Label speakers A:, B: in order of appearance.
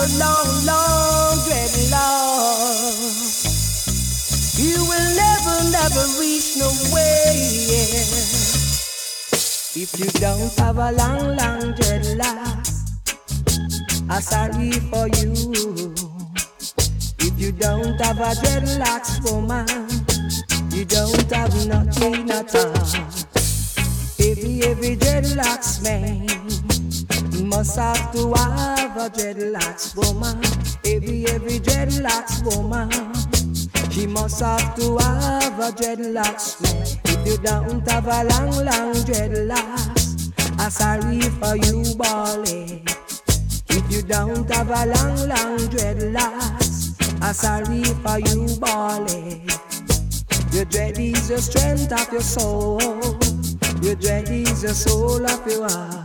A: long, long dreadlock. You will never, never reach nowhere. If you don't have a long, long dreadlocks, I'm sorry for you. If you don't have a dreadlocks, woman, you don't have nothing at all. Every dreadlocks man must have to have a dreadlocks woman. Every dreadlocks woman, she must have to have a dreadlocks man. If you don't have a long, long dreadlocks, I'm sorry for you, Bally. If you don't have a long, long dreadlocks, I'm sorry for you, Bally. Your dread is the strength of your soul. Your dread is the soul of your heart.